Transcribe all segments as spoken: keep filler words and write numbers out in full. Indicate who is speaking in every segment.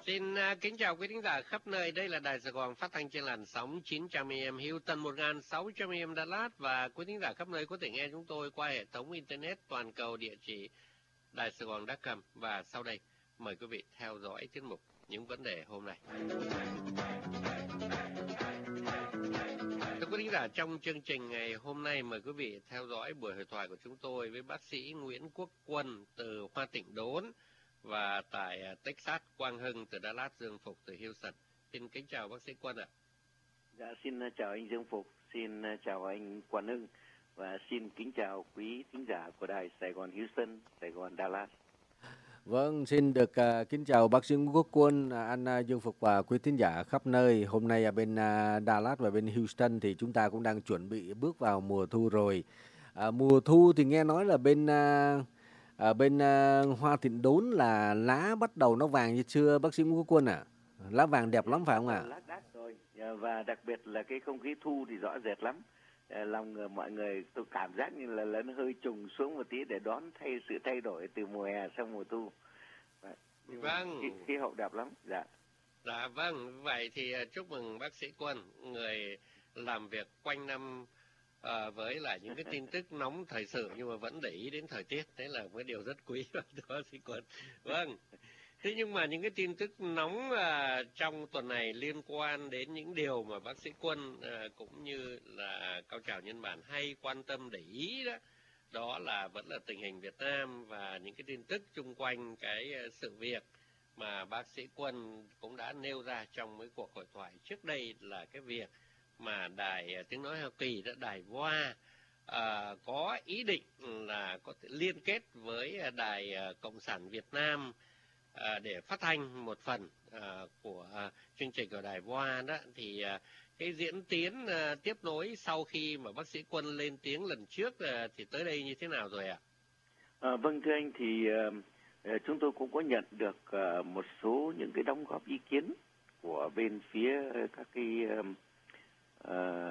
Speaker 1: Xin uh, kính chào quý thính giả khắp nơi. Đây là Đài Sài Gòn phát thanh trên làn sóng chín trăm A M Houston, một nghìn sáu trăm A M Dallas, và quý thính giả khắp nơi có thể nghe chúng tôi qua hệ thống internet toàn cầu địa chỉ đài sài gòn chấm com. Và sau đây mời quý vị theo dõi tiết mục Những vấn đề hôm nay. Thưa quý thính giả, trong chương trình ngày hôm nay mời quý vị theo dõi buổi hội thoại của chúng tôi với bác sĩ Nguyễn Quốc Quân từ Hoa Tịnh Đốn, và tại Texas Quang Hưng từ Dallas, Dương Phục từ Houston. Xin kính chào bác sĩ Quân ạ.
Speaker 2: Dạ, xin chào anh Dương Phục, xin chào anh Quang Hưng, và xin kính chào quý thính giả của đài Sài Gòn Houston, Sài Gòn Dallas.
Speaker 3: Vâng, xin được uh, kính chào bác sĩ Nguyễn Quốc Quân, anh uh, Dương Phục và quý thính giả khắp nơi. Hôm nay ở bên uh, Dallas và bên Houston thì chúng ta cũng đang chuẩn bị bước vào mùa thu rồi. Uh, mùa thu thì nghe nói là bên uh, ở bên uh, Hoa Tịnh Đốn là lá bắt đầu nó vàng như chưa bác sĩ Nguyễn Quốc Quân ạ? À? Lá vàng đẹp lắm phải không ạ? À?
Speaker 2: Lá đắt rồi, và đặc biệt là cái không khí thu thì rõ rệt lắm. Lòng mọi người tôi cảm giác như là, là nó hơi trùng xuống một tí để đón thay sự thay đổi từ mùa hè sang mùa thu.
Speaker 1: Vâng.
Speaker 2: Khí, khí hậu đẹp lắm. Dạ.
Speaker 1: Dạ vâng. Vậy thì chúc mừng bác sĩ Quân, người làm việc quanh năm À, với lại những cái tin tức nóng thời sự nhưng mà vẫn để ý đến thời tiết, đấy là một điều rất quý đó sĩ Quân. Vâng. Thế nhưng mà những cái tin tức nóng à, trong tuần này liên quan đến những điều mà bác sĩ Quân à, cũng như là cao trào nhân bản hay quan tâm để ý đó, đó là vẫn là tình hình Việt Nam và những cái tin tức chung quanh cái sự việc mà bác sĩ Quân cũng đã nêu ra trong mấy cuộc hội thoại trước đây, là cái việc mà đài Tiếng Nói Hoa Kỳ, đã đài voa à, có ý định là có thể liên kết với đài Cộng sản Việt Nam à, để phát thanh một phần à, của à, chương trình của đài voa đó. Thì à, cái diễn tiến à, tiếp nối sau khi mà bác sĩ Quân lên tiếng lần trước à, thì tới đây như thế nào rồi ạ?
Speaker 2: À, vâng thưa anh, thì uh, chúng tôi cũng có nhận được uh, một số những cái đóng góp ý kiến của bên phía các cái uh, Uh,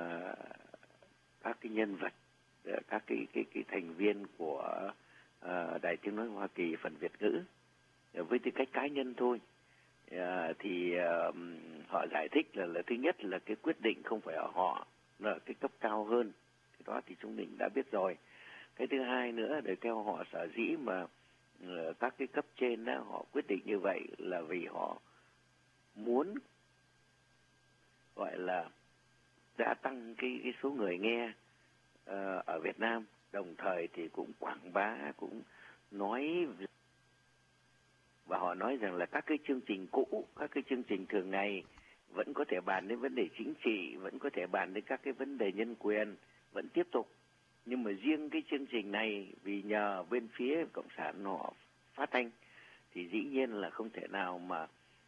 Speaker 2: các cái nhân vật, uh, các cái, cái cái thành viên của uh, Đài Tiếng Nói Hoa Kỳ phần Việt ngữ, uh, với tư cách cá nhân thôi. Uh, thì uh, họ giải thích là, là thứ nhất là cái quyết định không phải ở họ, nó ở cái cấp cao hơn. Cái đó thì chúng mình đã biết rồi. Cái thứ hai nữa, để theo họ sở dĩ mà uh, các cái cấp trên đó, họ quyết định như vậy là vì họ muốn gọi là đã tăng cái, cái số người nghe uh, ở Việt Nam, đồng thời thì cũng quảng bá, cũng nói, và họ nói rằng là các cái chương trình cũ, các cái chương trình thường ngày vẫn có thể bàn đến vấn đề chính trị, vẫn có thể bàn đến các cái vấn đề nhân quyền, vẫn tiếp tục. Nhưng mà riêng cái chương trình này vì nhờ bên phía Cộng sản họ phát thanh thì dĩ nhiên là không thể nào mà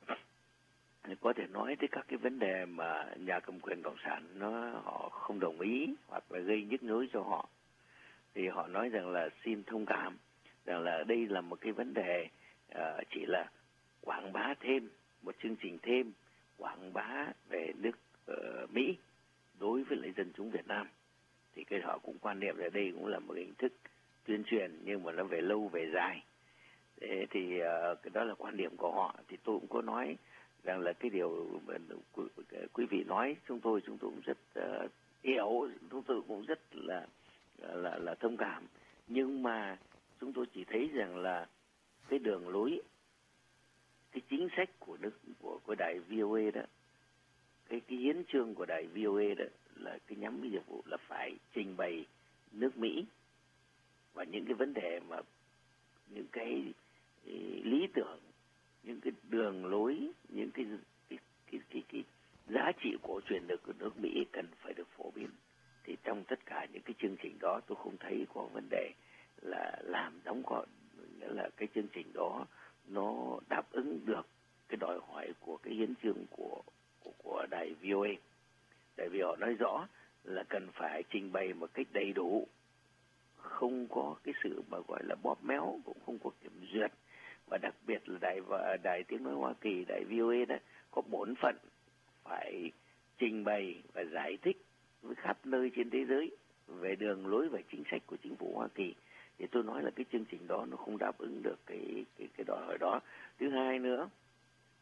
Speaker 2: có thể nói tới các cái vấn đề mà nhà cầm quyền Cộng sản nó họ không đồng ý hoặc là gây nhức nhối cho họ. Thì họ nói rằng là xin thông cảm, rằng là đây là một cái vấn đề uh, chỉ là quảng bá thêm, một chương trình thêm, quảng bá về nước uh, Mỹ đối với lại dân chúng Việt Nam. Thì cái họ cũng quan niệm là đây cũng là một hình thức tuyên truyền, nhưng mà nó về lâu về dài. Thế thì uh, cái đó là quan điểm của họ. Thì tôi cũng có nói rằng là cái điều quý vị nói chúng tôi chúng tôi cũng rất uh, hiểu, chúng tôi cũng rất là là là thông cảm, nhưng mà chúng tôi chỉ thấy rằng là cái đường lối, cái chính sách của nước của của đài vê o a đó, cái cái hiến chương của đài vê o a đó là cái nhắm cái nhiệm vụ là phải trình bày nước Mỹ và những cái vấn đề mà những cái lý tưởng, những cái đường lối, những cái cái cái cái, cái giá trị cổ truyền được của nước Mỹ cần phải được phổ biến. Thì trong tất cả những cái chương trình đó tôi không thấy có vấn đề là làm đóng góp, nghĩa là cái chương trình đó nó đáp ứng được cái đòi hỏi của cái hiến chương của của, của đài vê o a. Tại vì họ nói rõ là cần phải trình bày một cách đầy đủ, không có cái sự mà gọi là bóp méo, cũng không có kiểm duyệt. Và đặc biệt là đài và đài Tiếng Nói Hoa Kỳ, đài vê o a đó có bổn phận phải trình bày và giải thích với khắp nơi trên thế giới về đường lối và chính sách của chính phủ Hoa Kỳ. Thì tôi nói là cái chương trình đó nó không đáp ứng được cái cái cái đòi hỏi đó. Thứ hai nữa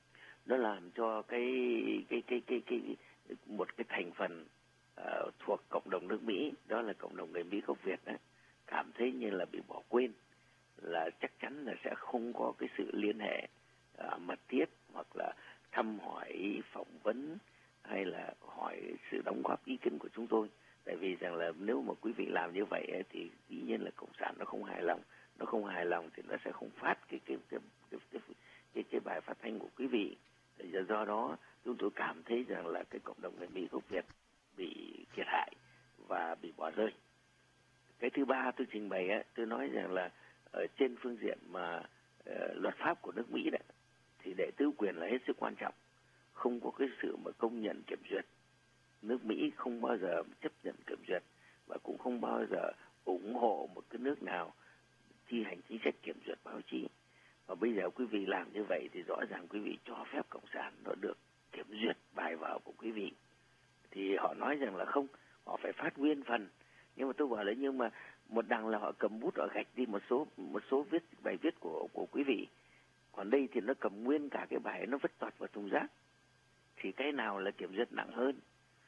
Speaker 2: nó làm cho cái cái cái cái cái, cái một cái thành phần uh, thuộc cộng đồng nước Mỹ, đó là cộng đồng người Mỹ gốc Việt đó, cảm thấy như là bị bỏ quên, là chắc chắn là sẽ không có cái sự liên hệ uh, mật thiết hoặc là thăm hỏi, phỏng vấn hay là hỏi sự đóng góp ý kiến của chúng tôi. Tại vì rằng là nếu mà quý vị làm như vậy ấy, thì dĩ nhiên là cộng sản nó không hài lòng, nó không hài lòng thì nó sẽ không phát cái cái cái cái cái, cái, cái bài phát thanh của quý vị. Thì do đó chúng tôi cảm thấy rằng là cái cộng đồng người Mỹ gốc Việt bị thiệt hại và bị bỏ rơi. Cái thứ ba tôi trình bày ấy, tôi nói rằng là ở trên phương diện mà uh, luật pháp của nước Mỹ đấy, thì đệ tứ quyền là hết sức quan trọng. Không có cái sự mà công nhận kiểm duyệt. Nước Mỹ không bao giờ chấp nhận kiểm duyệt và cũng không bao giờ ủng hộ một cái nước nào thi hành chính sách kiểm duyệt báo chí. Và bây giờ quý vị làm như vậy thì rõ ràng quý vị cho phép cộng sản nó được kiểm duyệt bài báo của quý vị. Thì họ nói rằng là không, họ phải phát nguyên phần. Nhưng mà tôi bảo là nhưng mà một đằng là họ cầm bút họ gạch đi một số một số viết bài viết của của quý vị. Còn đây thì nó cầm nguyên cả cái bài, nó vứt toạt vào thùng rác. Thì cái nào là kiểm duyệt nặng hơn?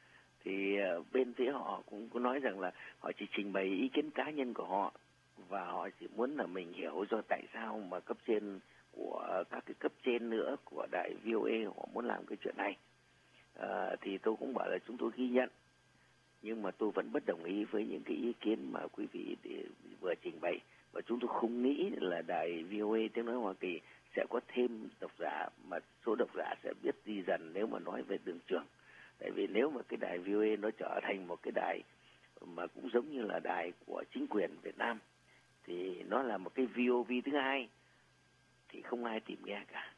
Speaker 2: Thì uh, bên phía họ cũng có nói rằng là họ chỉ trình bày ý kiến cá nhân của họ và họ chỉ muốn là mình hiểu do tại sao mà cấp trên của các cái cấp trên nữa của đài vê o a họ muốn làm cái chuyện này. Uh, thì tôi cũng bảo là chúng tôi ghi nhận, nhưng mà tôi vẫn bất đồng ý với những cái ý kiến mà quý vị vừa trình bày, và chúng tôi không nghĩ là đài vê o a tiếng nói Hoa Kỳ sẽ có thêm độc giả, mà số độc giả sẽ biết đi dần nếu mà nói về đường trường. Tại vì nếu mà cái đài vê o a nó trở thành một cái đài mà cũng giống như là đài của chính quyền Việt Nam, thì nó là một cái vê o vê thứ hai, thì không ai tìm nghe cả.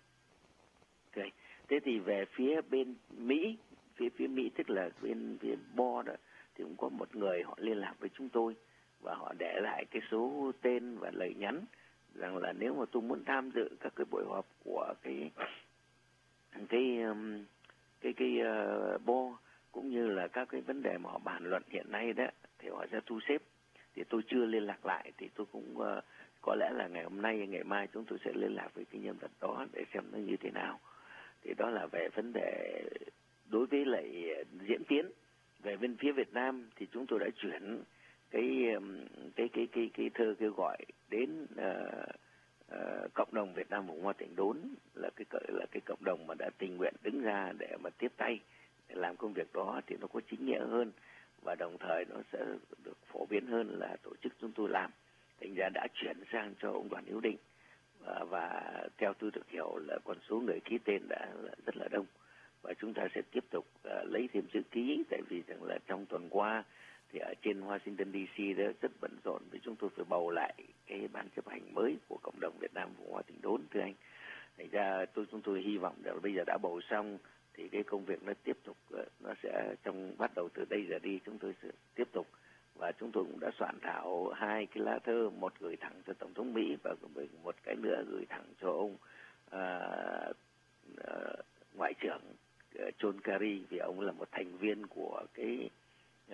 Speaker 2: Okay. Thế thì về phía bên Mỹ, phía phía Mỹ tức là bên phía Bo đó, thì cũng có một người họ liên lạc với chúng tôi và họ để lại cái số tên và lời nhắn rằng là nếu mà tôi muốn tham dự các cái buổi họp của cái cái cái cái uh, Bo cũng như là các cái vấn đề mà họ bàn luận hiện nay đó thì họ sẽ thu xếp. Thì tôi chưa liên lạc lại, thì tôi cũng uh, có lẽ là ngày hôm nay ngày mai chúng tôi sẽ liên lạc với cái nhân vật đó để xem nó như thế nào. Thì đó là về vấn đề đối với lại diễn tiến. Về bên phía Việt Nam thì chúng tôi đã chuyển cái cái cái cái cái thơ kêu gọi đến uh, uh, cộng đồng Việt Nam Vùng Hoa Tỉnh Đốn, là cái là cái cộng đồng mà đã tình nguyện đứng ra để mà tiếp tay để làm công việc đó, thì nó có chính nghĩa hơn và đồng thời nó sẽ được phổ biến hơn là tổ chức chúng tôi làm. Thành ra đã chuyển sang cho ông Đoàn Hữu Định, và, và theo tôi được hiểu là con số người ký tên đã là rất là đông, và chúng ta sẽ tiếp tục uh, lấy thêm chữ ký. Tại vì rằng là trong tuần qua thì ở trên Washington đê xê đó rất bận rộn, vì chúng tôi phải bầu lại cái ban chấp hành mới của cộng đồng Việt Nam Vùng Hoa Tỉnh Đốn, thưa anh. Thành ra tôi chúng tôi hy vọng là bây giờ đã bầu xong thì cái công việc nó tiếp tục, nó sẽ trong bắt đầu từ đây giờ đi chúng tôi sẽ tiếp tục. Và chúng tôi cũng đã soạn thảo hai cái lá thơ, một gửi thẳng cho Tổng thống Mỹ và một cái nữa gửi thẳng cho ông uh, uh, Ngoại trưởng uh, John Kerry, vì ông là một thành viên của cái uh,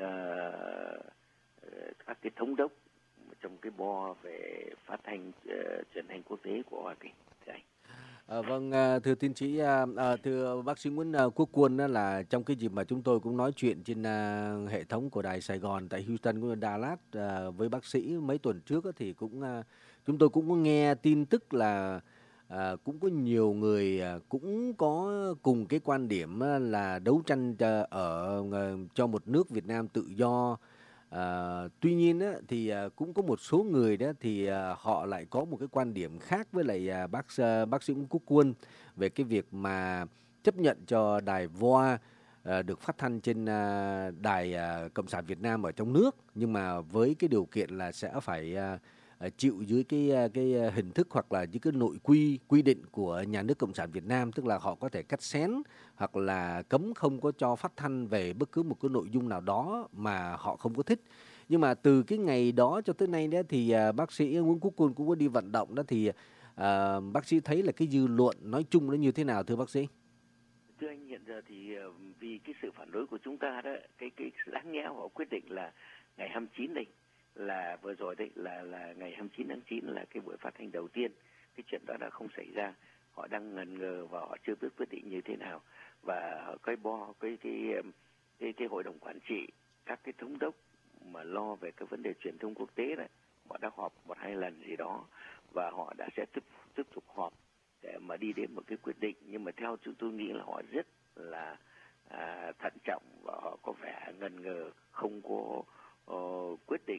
Speaker 2: các cái thống đốc trong cái Bo về phát thanh uh, truyền thanh quốc tế của Hoa Kỳ.
Speaker 3: À, vâng, thưa tiến sĩ, à, thưa bác sĩ Nguyễn Quốc Quân, đó là trong cái dịp mà chúng tôi cũng nói chuyện trên à, hệ thống của đài Sài Gòn tại Houston cũng như Dallas à, với bác sĩ mấy tuần trước, thì cũng à, chúng tôi cũng có nghe tin tức là à, cũng có nhiều người à, cũng có cùng cái quan điểm là đấu tranh ở cho một nước Việt Nam tự do. À, tuy nhiên á, thì à, cũng có một số người đó thì à, họ lại có một cái quan điểm khác với lại à, bác bác sĩ Nguyễn Quốc Quân về cái việc mà chấp nhận cho đài vê o a à, được phát thanh trên à, đài à, Cộng sản Việt Nam ở trong nước, nhưng mà với cái điều kiện là sẽ phải à, chịu dưới cái cái hình thức hoặc là những cái nội quy quy định của nhà nước Cộng sản Việt Nam, tức là họ có thể cắt xén hoặc là cấm không có cho phát thanh về bất cứ một cái nội dung nào đó mà họ không có thích. Nhưng mà từ cái ngày đó cho tới nay đó thì uh, bác sĩ Nguyễn Quốc Quân cũng có đi vận động đó, thì uh, bác sĩ thấy là cái dư luận nói chung nó như thế nào thưa bác sĩ?
Speaker 2: Thưa anh, hiện giờ thì uh, vì cái sự phản đối của chúng ta đó, cái cái đáng nhẽ họ quyết định là ngày hai mươi chín đây, là vừa rồi đấy là là ngày hai mươi chín tháng chín là cái buổi phát thanh đầu tiên. Cái chuyện đó đã không xảy ra. họ đang ngần ngừ và họ chưa biết quyết định như thế nào. Và cái bo cái cái cái cái hội đồng quản trị, các cái thống đốc mà lo về cái vấn đề truyền thông quốc tế này, họ đã họp một hai lần gì đó và họ đã sẽ tiếp tiếp tục họp để mà đi đến một cái quyết định. Nhưng mà theo chúng tôi nghĩ là họ rất là à, thận trọng và họ có vẻ ngần ngừ, không có uh, quyết định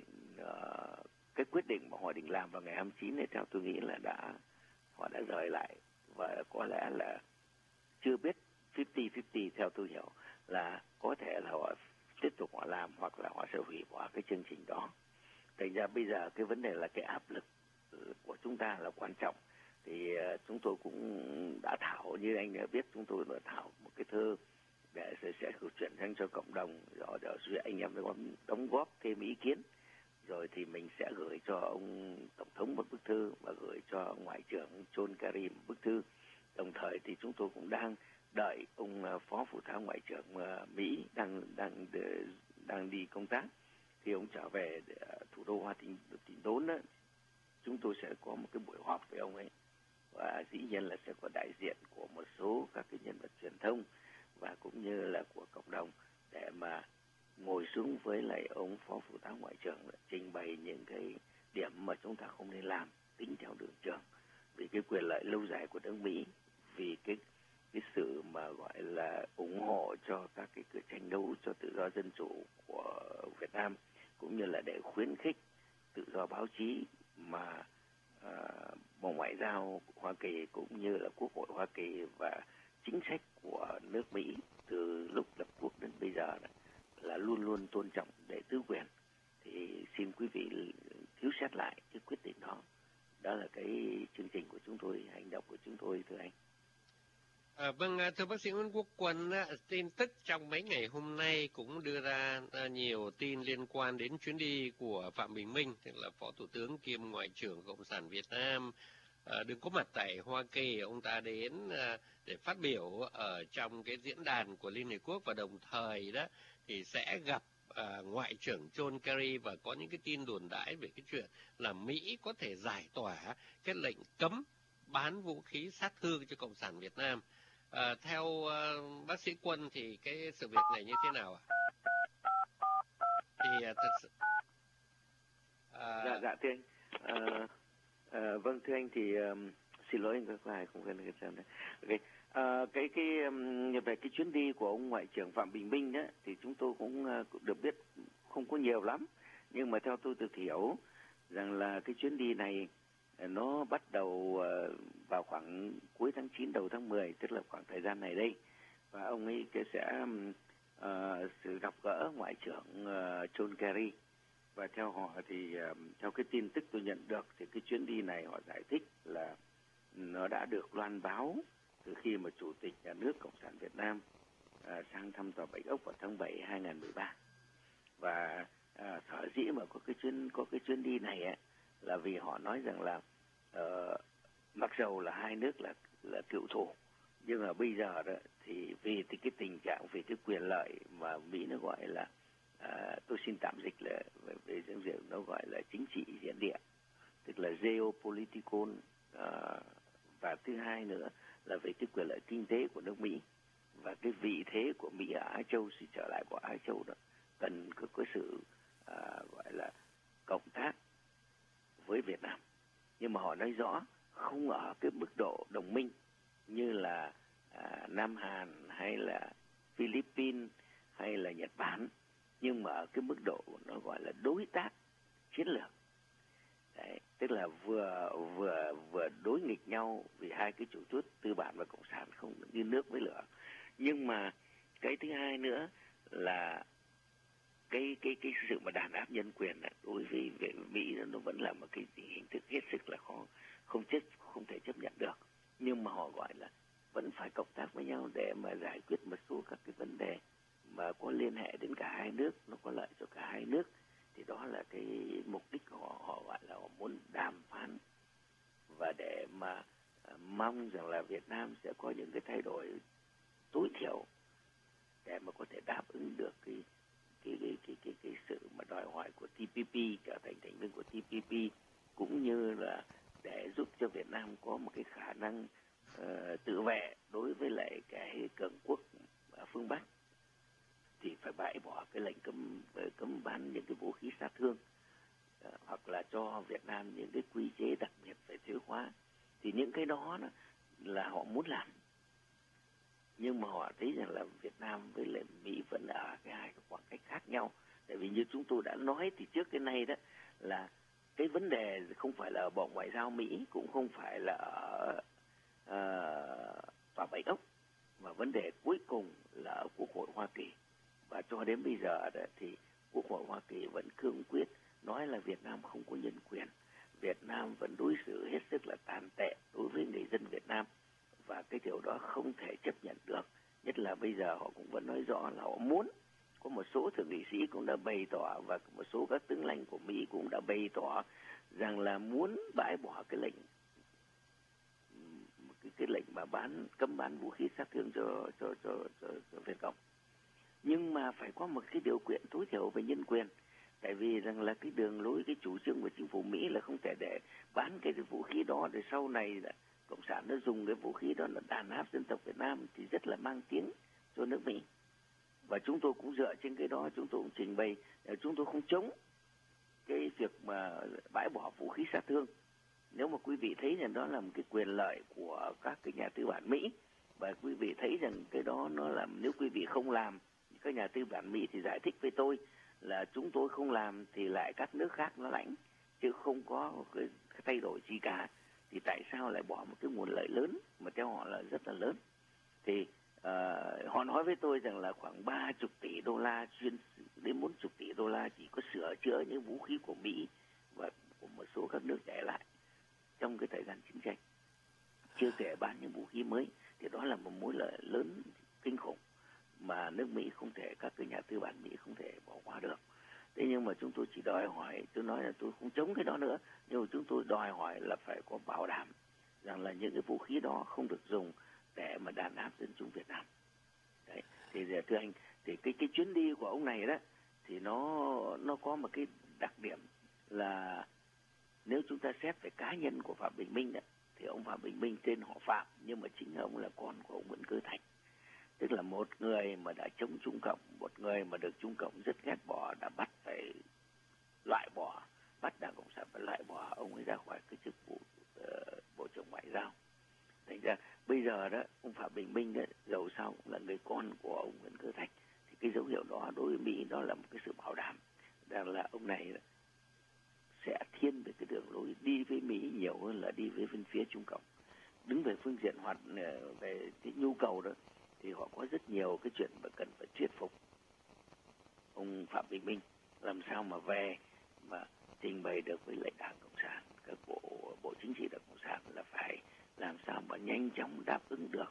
Speaker 2: uh, cái quyết định mà họ định làm vào ngày hai mươi chín này. Theo tôi nghĩ là đã họ đã rời lại và có lẽ là chưa biết năm mươi năm mươi. Theo tôi hiểu là có thể là họ tiếp tục họ làm hoặc là họ sẽ hủy bỏ cái chương trình đó. Thành ra bây giờ cái vấn đề là cái áp lực của chúng ta là quan trọng. Thì uh, chúng tôi cũng đã thảo, như anh đã biết, chúng tôi đã thảo một cái thơ để sẽ, sẽ chuyển sang cho cộng đồng, rồi, rồi anh em đóng góp thêm ý kiến, rồi thì mình sẽ gửi cho ông tổng thống một bức thư và gửi cho ngoại trưởng John Kerry một bức thư. Đồng thời thì chúng tôi cũng đang đợi ông phó phụ tá ngoại trưởng Mỹ đang đang đang đi công tác. Khi ông trở về thủ đô Hoa Thịnh Đốn, chúng tôi sẽ có một cái buổi họp với ông ấy, và dĩ nhiên là sẽ có đại diện của một số các cái nhân vật truyền thông và cũng như là của cộng đồng để mà ngồi xuống với lại ông phó phụ tá ngoại trưởng trình bày những cái điểm mà chúng ta không nên làm, tính theo đường trường, vì cái quyền lợi lâu dài của nước Mỹ, vì cái cái sự mà gọi là ủng hộ cho các cái cuộc tranh đấu cho tự do dân chủ của Việt Nam, cũng như là để khuyến khích tự do báo chí mà uh, Bộ Ngoại giao Hoa Kỳ cũng như là Quốc hội Hoa Kỳ và chính sách của nước Mỹ từ lúc lập quốc đến bây giờ này, là luôn luôn tôn trọng đệ tứ quyền. Thì xin quý vị thiếu xét lại cái quyết định đó. Đó là cái chương trình của chúng tôi, hành động của chúng tôi, thưa anh.
Speaker 1: À, vâng, thưa bác sĩ Nguyễn Quốc Quân, tin tức trong mấy ngày hôm nay cũng đưa ra nhiều tin liên quan đến chuyến đi của Phạm Bình Minh, tức là Phó Thủ tướng kiêm Ngoại trưởng Cộng sản Việt Nam, à, đừng có mặt tại Hoa Kỳ. Ông ta đến à, để phát biểu ở trong cái diễn đàn của Liên Hiệp Quốc, và đồng thời đó thì sẽ gặp à, Ngoại trưởng John Kerry, và có những cái tin đồn đãi về cái chuyện là Mỹ có thể giải tỏa cái lệnh cấm bán vũ khí sát thương cho Cộng sản Việt Nam. À, theo uh, bác sĩ Quân thì cái sự việc này như thế nào ạ? Thì uh, thật sự
Speaker 2: à... dạ dạ thưa anh. À, à, vâng thưa anh thì um, xin lỗi anh các lại không cần cái xem đấy. Okay. À, cái cái um, về cái chuyến đi của ông Ngoại trưởng Phạm Bình Minh đó thì chúng tôi cũng uh, được biết không có nhiều lắm, nhưng mà theo tôi được hiểu rằng là cái chuyến đi này nó bắt đầu vào khoảng cuối tháng chín đầu tháng mười, tức là khoảng thời gian này đây, và ông ấy sẽ uh, sự gặp gỡ Ngoại trưởng uh, John Kerry. Và theo họ thì uh, theo cái tin tức tôi nhận được thì cái chuyến đi này họ giải thích là nó đã được loan báo từ khi mà Chủ tịch Nhà nước Cộng sản Việt Nam uh, sang thăm Tòa Bạch Ốc vào tháng bảy hai nghìn không trăm mười ba. Và uh, sở dĩ mà có cái chuyến có cái chuyến đi này ấy, là vì họ nói rằng là uh, mặc dầu là hai nước là là cựu thù, nhưng mà bây giờ đó thì vì thì cái tình trạng, vì cái quyền lợi mà Mỹ nó gọi là uh, tôi xin tạm dịch là về, về những việc nó gọi là chính trị diễn địa, tức là geopolitical, uh, và thứ hai nữa là về cái quyền lợi kinh tế của nước Mỹ và cái vị thế của Mỹ ở Á Châu, sự trở lại của Á Châu đó cần có cái sự uh, gọi là cộng tác với Việt Nam. Nhưng mà họ nói rõ không ở cái mức độ đồng minh như là à, Nam Hàn hay là Philippines hay là Nhật Bản, nhưng mà ở cái mức độ nó gọi là đối tác chiến lược. Đấy, tức là vừa vừa vừa đối nghịch nhau, vì hai cái chủ chốt tư bản và cộng sản không như nước với lửa. Nhưng mà cái thứ hai nữa là cái cái cái sự mà đàn áp nhân quyền này, đối với Mỹ nó vẫn là một cái hình thức hết sức là khó, không chấp không thể chấp nhận được. Nhưng mà họ gọi là vẫn phải cộng tác với nhau để mà giải quyết một số các cái vấn đề mà có liên hệ đến cả hai nước, nó có lợi cho cả hai nước. Thì đó là cái mục đích của họ, họ gọi là họ muốn đàm phán và để mà uh, mong rằng là Việt Nam sẽ có những cái thay đổi tối thiểu để mà có thể đáp ứng được cái cái cái cái cái, cái sự mà đòi hỏi của tê pê pê, trở thành thành viên của tê pê pê, cũng như là để giúp cho Việt Nam có một cái khả năng uh, cái lệnh cấm cấm bán những cái vũ khí sát thương, hoặc là cho Việt Nam những cái quy chế đặc biệt về thuế khóa, thì những cái đó là họ muốn làm, nhưng mà họ thấy rằng là Việt Nam với lại Mỹ vẫn ở cái hai cái khoảng cách khác nhau. Tại vì như chúng tôi đã nói thì trước cái nay đó, là cái vấn đề không phải là ở Bộ Ngoại giao Mỹ, cũng không phải là ở uh, Tòa Bạch Ốc, mà vấn đề cuối cùng là ở Quốc hội Hoa Kỳ. Và cho đến bây giờ đó, thì Quốc hội Hoa Kỳ vẫn cương quyết nói là Việt Nam không có nhân quyền, Việt Nam vẫn đối xử hết sức là tàn tệ đối với người dân Việt Nam, và cái điều đó không thể chấp nhận được. Nhất là bây giờ họ cũng vẫn nói rõ là họ muốn, có một số thượng nghị sĩ cũng đã bày tỏ, và một số các tướng lãnh của Mỹ cũng đã bày tỏ rằng là muốn bãi bỏ cái lệnh cái, cái lệnh mà bán cấm bán vũ khí sát thương cho cho cho, cho, cho Việt Cộng. Nhưng mà phải có một cái điều kiện tối thiểu về nhân quyền. Tại vì rằng là cái đường lối, cái chủ trương của chính phủ Mỹ là không thể để bán cái vũ khí đó, để sau này là Cộng sản nó dùng cái vũ khí đó là đàn áp dân tộc Việt Nam, thì rất là mang tiếng cho nước Mỹ. Và chúng tôi cũng dựa trên cái đó, chúng tôi cũng trình bày, chúng tôi không chống cái việc mà bãi bỏ vũ khí sát thương. Nếu mà quý vị thấy rằng đó là một cái quyền lợi của các cái nhà tư bản Mỹ, và quý vị thấy rằng cái đó nó là, nếu quý vị không làm, các nhà tư bản Mỹ thì giải thích với tôi là chúng tôi không làm thì lại các nước khác nó lãnh, chứ không có cái thay đổi gì cả. Thì tại sao lại bỏ một cái nguồn lợi lớn mà theo họ là rất là lớn? Thì uh, họ nói với tôi rằng là khoảng ba mươi tỷ đô la chuyên đến bốn mươi tỷ đô la chỉ có sửa chữa những vũ khí của Mỹ và của một số các nước để lại trong cái thời gian chiến tranh, chưa kể bán những vũ khí mới. Thì đó là một mối lợi lớn kinh khủng mà nước Mỹ không thể, các cái nhà tư bản Mỹ không thể bỏ qua được. Thế nhưng mà chúng tôi chỉ đòi hỏi, tôi nói là tôi không chống cái đó nữa, nhưng mà chúng tôi đòi hỏi là phải có bảo đảm rằng là những cái vũ khí đó không được dùng để mà đàn áp dân chúng Việt Nam. Đấy, thì thưa anh, thì cái cái chuyến đi của ông này đó thì nó nó có một cái đặc điểm là nếu chúng ta xét về cá nhân của Phạm Bình Minh đó, thì ông Phạm Bình Minh tên họ Phạm, nhưng mà chính ông là con của ông Nguyễn Cơ Thạch. Tức là một người mà đã chống Trung Cộng, một người mà được Trung Cộng rất ghét bỏ, đã bắt phải loại bỏ, bắt Đảng Cộng sản phải loại bỏ ông ấy ra khỏi cái chức vụ uh, Bộ trưởng Ngoại giao. Thành ra bây giờ đó, ông Phạm Bình Minh đó, dầu sao cũng là người con của ông Nguyễn Cơ Thạch, thì cái dấu hiệu đó đối với Mỹ đó là một cái sự bảo đảm rằng là ông này sẽ thiên về cái đường lối đi với Mỹ nhiều hơn là đi với bên phía Trung Cộng. Đứng về phương diện hoạt về cái nhu cầu đó thì họ có rất nhiều cái chuyện mà cần phải thuyết phục ông Phạm Bình Minh làm sao mà về mà trình bày được với lãnh đạo Cộng sản, các bộ bộ chính trị Đảng Cộng sản là phải làm sao mà nhanh chóng đáp ứng được.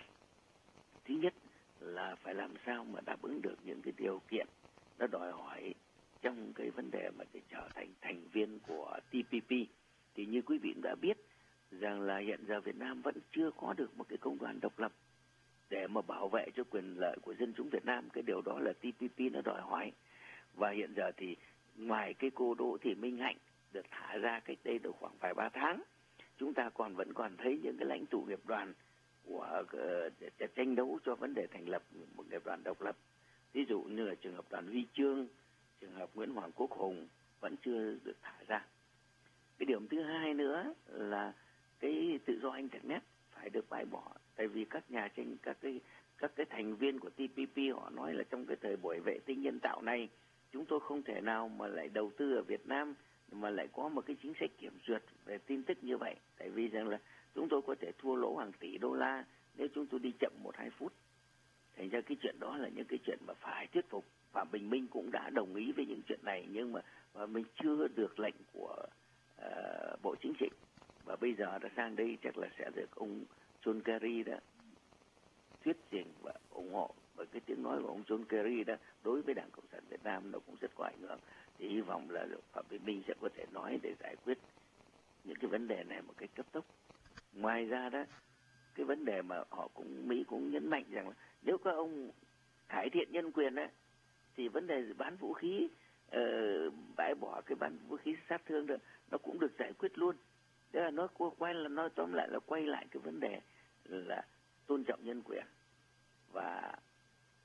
Speaker 2: Thứ nhất là phải làm sao mà đáp ứng được những cái điều kiện nó đòi hỏi trong cái vấn đề mà để trở thành thành viên của T P P. Thì như quý vị đã biết rằng là hiện giờ Việt Nam vẫn chưa có được một cái công đoàn độc lập để mà bảo vệ cho quyền lợi của dân chúng Việt Nam. Cái điều đó là T P P nó đòi hỏi. Và hiện giờ thì ngoài cái cô Đỗ Thị Minh Hạnh được thả ra cách đây được khoảng vài ba tháng, chúng ta còn vẫn còn thấy những cái lãnh tụ nghiệp đoàn của uh, tranh đấu cho vấn đề thành lập một nghiệp đoàn độc lập. Ví dụ như là trường hợp Đoàn Huy Chương, trường hợp Nguyễn Hoàng Quốc Hùng vẫn chưa được thả ra. Cái điểm thứ hai nữa là cái tự do internet phải được bãi bỏ. Tại vì các nhà tranh, các cái các cái thành viên của T P P họ nói là trong cái thời buổi vệ tinh nhân tạo này, chúng tôi không thể nào mà lại đầu tư ở Việt Nam mà lại có một cái chính sách kiểm duyệt về tin tức như vậy. Tại vì rằng là chúng tôi có thể thua lỗ hàng tỷ đô la nếu chúng tôi đi chậm một hai phút. Thành ra cái chuyện đó là những cái chuyện mà phải thuyết phục. Phạm Bình Minh cũng đã đồng ý với những chuyện này, nhưng mà, mà mình chưa được lệnh của uh, Bộ Chính trị. Và bây giờ đã sang đây chắc là sẽ được ông John Kerry đó thuyết trình và ủng hộ. Bởi cái tiếng nói của ông John Kerry đó đối với Đảng Cộng sản Việt Nam nó cũng rất có ảnh hưởng. Thì hy vọng là Phạm Bình Minh sẽ có thể nói để giải quyết những cái vấn đề này một cách cấp tốc. Ngoài ra đó, cái vấn đề mà họ cũng Mỹ cũng nhấn mạnh rằng là nếu các ông cải thiện nhân quyền đó, thì vấn đề bán vũ khí, uh, bãi bỏ cái bán vũ khí sát thương đó, nó cũng được giải quyết luôn. Thế là nó quay là nó tóm lại là quay lại cái vấn đề là tôn trọng nhân quyền và làm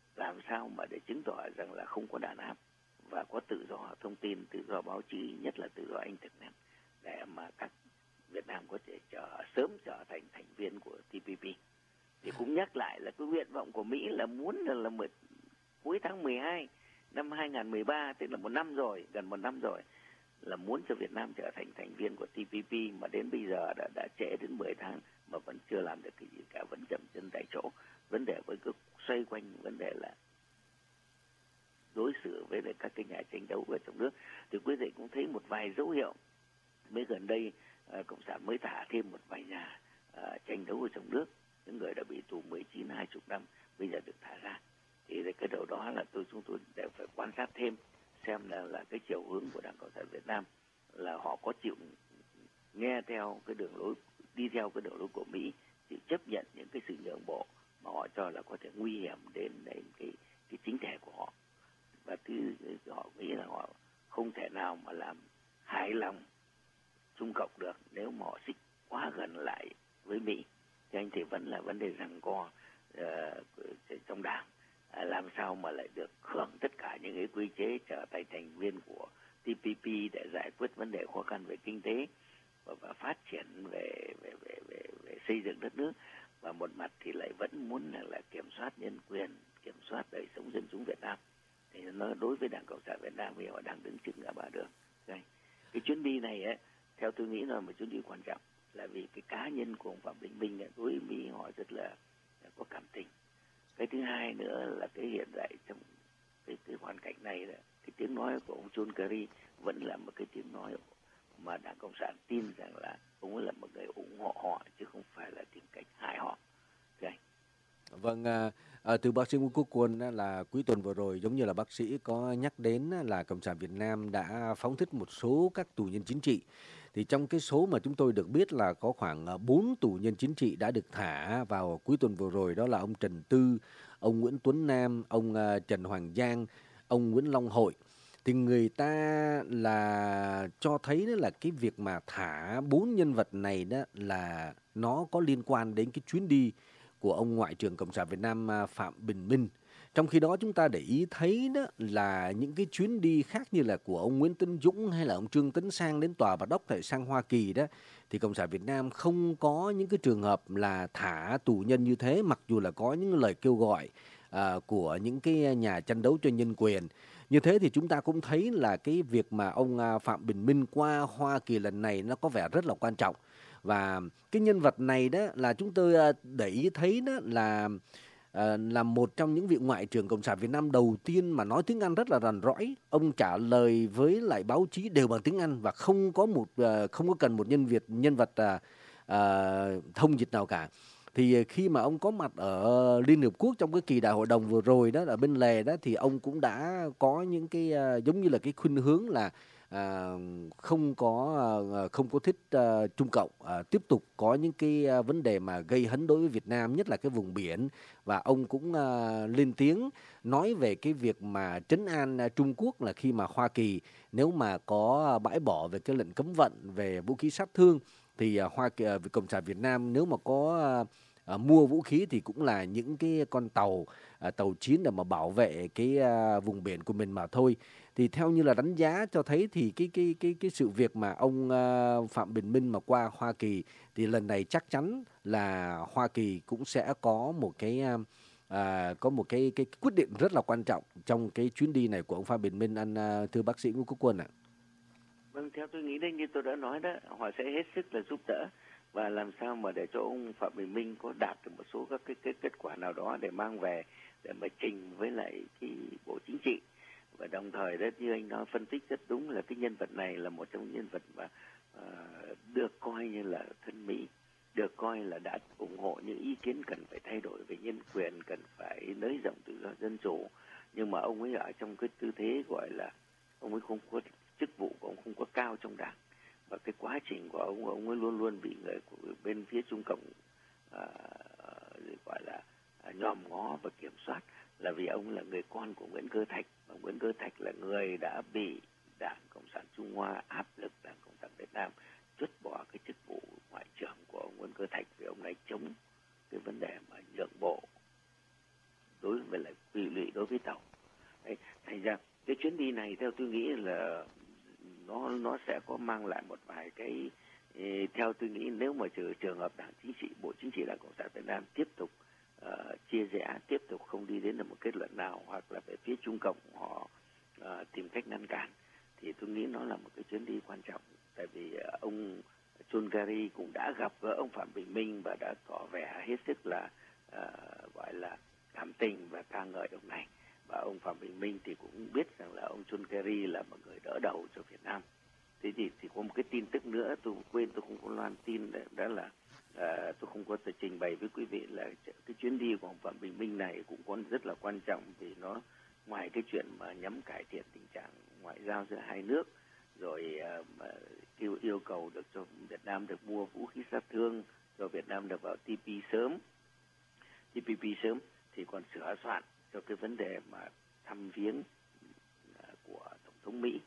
Speaker 2: sao mà để chứng tỏ rằng là không có đàn áp và có tự do thông tin, tự do báo chí, nhất là tự do internet, để mà các Việt Nam có thể trở, sớm trở thành thành viên của tê pê pê. Thì cũng nhắc lại là cái nguyện vọng của Mỹ là muốn là, là một, cuối tháng mười hai năm hai nghìn không trăm mười ba, tức là một năm rồi, gần một năm rồi, là muốn cho Việt Nam trở thành thành viên của tê pê pê, mà đến bây giờ đã, đã trễ đến mười tháng mà vẫn chưa làm được cái gì cả, vẫn chậm chân tại chỗ. Vấn đề với cứ xoay quanh vấn đề là đối xử với lại các cái nhà tranh đấu ở trong nước. Thì quý vị cũng thấy một vài dấu hiệu. Mới gần đây uh, Cộng sản mới thả thêm một vài nhà uh, tranh đấu ở trong nước, những người đã bị tù mười chín, hai mươi năm bây giờ được thả ra. Thì cái điều đó là tôi chúng tôi đều phải quan sát thêm xem là là cái chiều hướng của Đảng Cộng sản Việt Nam là họ có chịu nghe theo cái đường lối, đi theo cái đường lối của Mỹ, chịu chấp nhận những cái sự nhượng bộ mà họ cho là có thể nguy hiểm đến đến cái cái chính thể của họ. Và thứ họ nghĩ là họ không thể nào mà làm hài lòng Trung Cộng được nếu mà họ xích quá gần lại với Mỹ. Cho anh thì vẫn là vấn đề rằng co uh, trong đảng, uh, làm sao mà lại được hưởng tất cả những cái quy chế trở thành thành viên của tê pê pê để giải quyết vấn đề khó khăn về kinh tế và, và phát triển về về, về về về xây dựng đất nước, và một mặt thì lại vẫn muốn là, là kiểm soát nhân quyền, kiểm soát đời sống dân chúng Việt Nam. Thì nó đối với Đảng Cộng sản Việt Nam thì họ đang đứng trước ngã ba đường. Đây. Cái chuyến đi này ấy, theo tôi nghĩ là một chuyến đi quan trọng, là vì cái cá nhân của ông Phạm Bình Minh đối với Mỹ họ rất là, là có cảm tình. Cái thứ hai nữa là cái hiện tại trong cái, cái hoàn cảnh này là cái tiếng nói của ông John Kerry vẫn là một cái tiếng nói mà Đảng Cộng sản tin rằng là ông ấy là một người ủng hộ họ chứ không phải là tìm cách hại họ. Okay.
Speaker 3: Vâng, à, à, từ bác sĩ Nguyễn Quốc Quân là cuối tuần vừa rồi, giống như là bác sĩ có nhắc đến là Cộng sản Việt Nam đã phóng thích một số các tù nhân chính trị. Thì trong cái số mà chúng tôi được biết là có khoảng bốn tù nhân chính trị đã được thả vào cuối tuần vừa rồi, đó là ông Trần Tư, ông Nguyễn Tuấn Nam, ông Trần Hoàng Giang, ông Nguyễn Long Hội. Thì người ta là cho thấy đó là cái việc mà thả bốn nhân vật này đó là nó có liên quan đến cái chuyến đi của ông Ngoại trưởng Cộng sản Việt Nam Phạm Bình Minh. Trong khi đó chúng ta để ý thấy đó là những cái chuyến đi khác như là của ông Nguyễn Tấn Dũng hay là ông Trương Tấn Sang đến tòa Bạch Ốc tại sang Hoa Kỳ đó, thì Cộng sản Việt Nam không có những cái trường hợp là thả tù nhân như thế, mặc dù là có những lời kêu gọi à, của những cái nhà tranh đấu cho nhân quyền. Như thế thì chúng ta cũng thấy là cái việc mà ông Phạm Bình Minh qua Hoa Kỳ lần này nó có vẻ rất là quan trọng. Và cái nhân vật này đó là chúng tôi để ý thấy đó là là một trong những vị Ngoại trưởng Cộng sản Việt Nam đầu tiên mà nói tiếng Anh rất là rành rõi. Ông trả lời với lại báo chí đều bằng tiếng Anh và không có một không có cần một nhân Việt nhân vật à, à, thông dịch nào cả. Thì khi mà ông có mặt ở Liên Hợp Quốc trong cái kỳ đại hội đồng vừa rồi đó, ở bên lề đó, thì ông cũng đã có những cái uh, giống như là cái khuynh hướng là À, không có à, không có thích à, Trung Cộng, à, tiếp tục có những cái à, vấn đề mà gây hấn đối với Việt Nam, nhất là cái vùng biển, và ông cũng à, lên tiếng nói về cái việc mà trấn an à, Trung Quốc là khi mà Hoa Kỳ nếu mà có bãi bỏ về cái lệnh cấm vận về vũ khí sát thương thì à, Hoa Kỳ, à, Cộng sản Việt Nam nếu mà có à, à, mua vũ khí thì cũng là những cái con tàu à, tàu chiến để mà bảo vệ cái à, vùng biển của mình mà thôi. Thì theo như là đánh giá cho thấy thì cái cái cái cái sự việc mà ông uh, Phạm Bình Minh mà qua Hoa Kỳ thì lần này chắc chắn là Hoa Kỳ cũng sẽ có một cái uh, có một cái cái quyết định rất là quan trọng trong cái chuyến đi này của ông Phạm Bình Minh, anh uh, thưa bác sĩ Nguyễn Quốc Quân ạ.
Speaker 2: Vâng, theo tôi nghĩ đây như tôi đã nói đó, họ sẽ hết sức là giúp đỡ và làm sao mà để cho ông Phạm Bình Minh có đạt được một số các cái, cái kết quả nào đó để mang về để mà trình với lại cái Bộ Chính trị. Và đồng thời đó, như anh nói phân tích rất đúng là cái nhân vật này là một trong những nhân vật mà uh, được coi như là thân Mỹ, được coi là đã ủng hộ những ý kiến cần phải thay đổi về nhân quyền, cần phải nới rộng tự do dân chủ. Nhưng mà ông ấy ở trong cái tư thế gọi là ông ấy không có chức vụ của ông không có cao trong đảng, và cái quá trình của ông ông ấy luôn luôn bị người của bên phía Trung Cộng uh, gọi là uh, nhòm ngó và kiểm soát, là vì ông là người con của Nguyễn Cơ Thạch, và Nguyễn Cơ Thạch là người đã bị Đảng Cộng sản Trung Hoa áp lực Đảng Cộng sản Việt Nam rút bỏ cái chức vụ ngoại trưởng của ông Nguyễn Cơ Thạch vì ông này chống cái vấn đề mà nhượng bộ đối với lại quy lụy đối với tàu. Đấy, thành ra cái chuyến đi này theo tôi nghĩ là nó nó sẽ có mang lại một vài cái, theo tôi nghĩ nếu mà trừ trường hợp Đảng Chính trị, Bộ Chính trị Đảng Cộng sản Việt Nam tiếp tục uh, chia rẽ, tiếp tục không đi đến được một kết luận nào, hoặc là về phía Trung Cộng họ uh, tìm cách ngăn cản, thì tôi nghĩ nó là một cái chuyến đi quan trọng. Tại vì uh, ông John Kerry cũng đã gặp gỡ ông Phạm Bình Minh và đã tỏ vẻ hết sức là uh, gọi là cảm tình và ca ngợi ông này. Và ông Phạm Bình Minh thì cũng biết rằng là ông John Kerry là một người đỡ đầu cho Việt Nam. Thế thì, thì có một cái tin tức nữa tôi quên, tôi không có loan tin, đó, đó là à, tôi không có thể trình bày với quý vị là cái chuyến đi của ông Phạm Bình Minh này cũng có rất là quan trọng, vì nó ngoài cái chuyện mà nhằm cải thiện tình trạng ngoại giao giữa hai nước, rồi à, mà yêu, yêu cầu được cho Việt Nam được mua vũ khí sát thương, cho Việt Nam được vào T P sớm, T P P sớm, thì còn sửa soạn cho cái vấn đề mà thăm viếng à, của Tổng thống Mỹ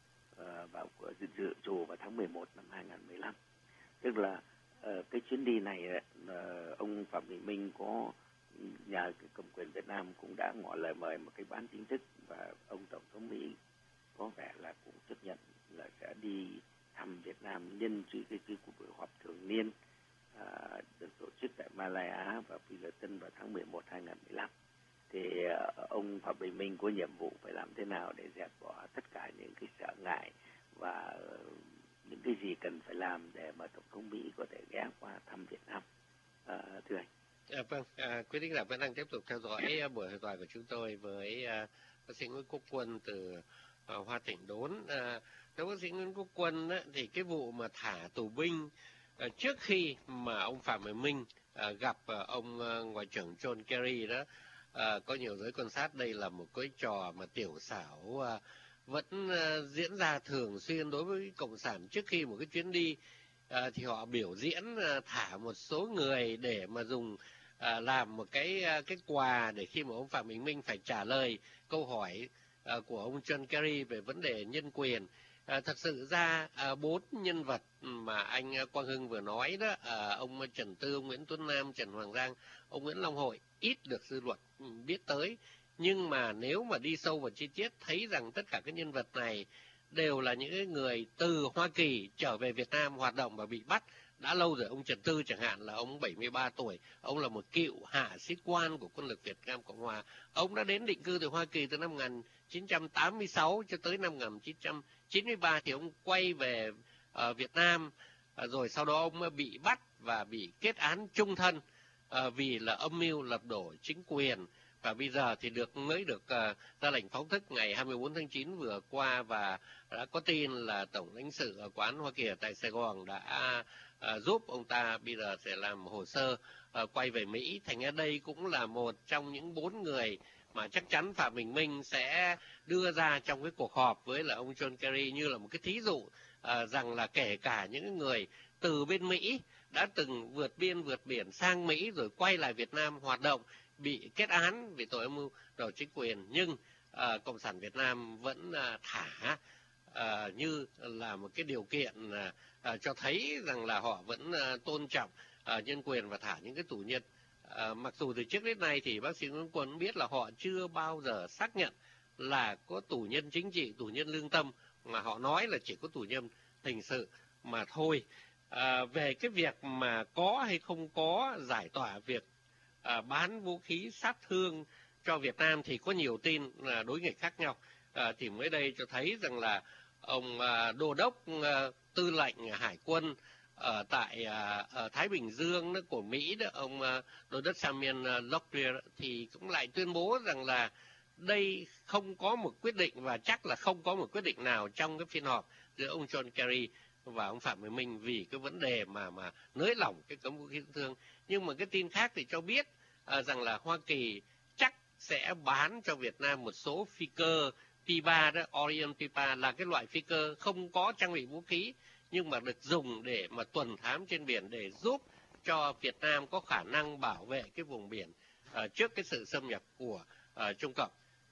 Speaker 2: Uh, vào của dự trù vào tháng mười một năm hai nghìn không trăm mười lăm. Tức là uh, cái chuyến đi này uh, ông Phạm Bình Minh có nhà cầm quyền Việt Nam cũng đã ngỏ lời mời một cái ban chính thức, và ông Tổng thống Mỹ có vẻ là cũng chấp nhận là sẽ đi thăm Việt Nam nhân cái cái, cái cuộc buổi họp thường niên uh, được tổ chức tại Malaya và Philippines vào tháng mười một năm hai nghìn không trăm mười lăm. Thì uh, ông Phạm Bình Minh có nhiệm vụ phải làm thế nào để dẹp bỏ tất cả những cái sợ ngại và uh, những cái gì cần phải làm để mà Tổng thống Mỹ có thể ghé qua thăm Việt Nam. Uh, thưa anh.
Speaker 1: À, vâng, à, quý thính giả vẫn đang tiếp tục theo dõi buổi hội thoại của chúng tôi với uh, bác sĩ Nguyễn Quốc Quân từ uh, Hoa Thịnh Đốn. Uh, theo bác sĩ Nguyễn Quốc Quân á, thì cái vụ mà thả tù binh uh, trước khi mà ông Phạm Bình Minh uh, gặp uh, ông uh, Ngoại trưởng John Kerry đó, À, có nhiều giới quan sát đây là một cái trò mà tiểu xảo à, vẫn à, diễn ra thường xuyên đối với Cộng sản. Trước khi một cái chuyến đi à, thì họ biểu diễn à, thả một số người để mà dùng à, làm một cái à, cái quà để khi mà ông Phạm Bình Minh phải trả lời câu hỏi à, của ông John Kerry về vấn đề nhân quyền. À, thật sự ra à, bốn nhân vật mà anh Quang Hưng vừa nói đó, à, ông Trần Tư, ông Nguyễn Tuấn Nam, Trần Hoàng Giang, ông Nguyễn Long Hội ít được dư luận biết tới. Nhưng mà nếu mà đi sâu vào chi tiết thấy rằng tất cả các nhân vật này đều là những người từ Hoa Kỳ trở về Việt Nam hoạt động và bị bắt đã lâu rồi. Ông Trần Tư chẳng hạn là ông bảy mươi ba tuổi, ông là một cựu hạ sĩ quan của quân lực Việt Nam Cộng Hòa. Ông đã đến định cư từ Hoa Kỳ từ năm một nghìn chín trăm tám mươi sáu cho tới năm một nghìn chín trăm chín mươi ba thì ông quay về uh, Việt Nam, uh, rồi sau đó ông bị bắt và bị kết án chung thân uh, vì là âm mưu lật đổ chính quyền. Và bây giờ thì được mới được uh, ra lệnh phóng thích ngày hai mươi tư tháng chín vừa qua, và đã có tin là Tổng lãnh sự ở quán Hoa Kỳ tại Sài Gòn đã uh, giúp ông ta bây giờ sẽ làm hồ sơ uh, quay về Mỹ. Thành ra đây cũng là một trong những bốn người mà chắc chắn Phạm Bình Minh sẽ đưa ra trong cái cuộc họp với là ông John Kerry như là một cái thí dụ uh, rằng là kể cả những người từ bên Mỹ đã từng vượt biên vượt biển sang Mỹ rồi quay lại Việt Nam hoạt động, bị kết án vì tội âm mưu đổ chính quyền, nhưng uh, Cộng sản Việt Nam vẫn uh, thả uh, như là một cái điều kiện uh, uh, cho thấy rằng là họ vẫn uh, tôn trọng uh, nhân quyền và thả những cái tù nhân. Uh, mặc dù từ trước đến nay thì bác sĩ Nguyễn Quân biết là họ chưa bao giờ xác nhận là có tù nhân chính trị, tù nhân lương tâm, mà họ nói là chỉ có tù nhân hình sự mà thôi. Uh, về cái việc mà có hay không có giải tỏa việc À, bán vũ khí sát thương cho Việt Nam thì có nhiều tin là đối nghịch khác nhau. À, thì mới đây cho thấy rằng là ông à, đô đốc à, tư lệnh hải quân ở tại à, ở Thái Bình Dương đó, của Mỹ đó, ông à, đô đốc Samuel Lockyer thì cũng lại tuyên bố rằng là đây không có một quyết định và chắc là không có một quyết định nào trong cái phiên họp giữa ông John Kerry và ông Phạm Bình Minh vì cái vấn đề mà mà nới lỏng cái cấm vũ khí sát thương. Nhưng mà cái tin khác thì cho biết à, rằng là Hoa Kỳ chắc sẽ bán cho Việt Nam một số phi cơ P ba đó, Orion P ba là cái loại phi cơ không có trang bị vũ khí nhưng mà được dùng để mà tuần thám trên biển để giúp cho Việt Nam có khả năng bảo vệ cái vùng biển à, trước cái sự xâm nhập của à, Trung Cộng.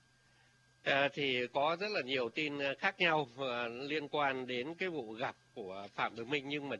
Speaker 1: À, thì có rất là nhiều tin khác nhau à, liên quan đến cái vụ gặp của Phạm Bình Minh, nhưng mà